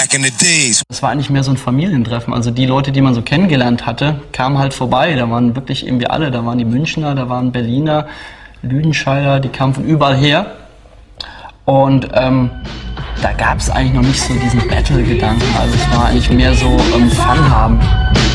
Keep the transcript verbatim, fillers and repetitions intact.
back in the days. Es war eigentlich mehr so ein Familientreffen. Also die Leute, die man so kennengelernt hatte, kamen halt vorbei. Da waren wirklich irgendwie alle. Da waren die Münchner, da waren Berliner, Lüdenscheider, die kamen von überall her. Und ähm, da gab es eigentlich noch nicht so diesen Battle-Gedanken. Also es war eigentlich mehr so ähm, Fun haben.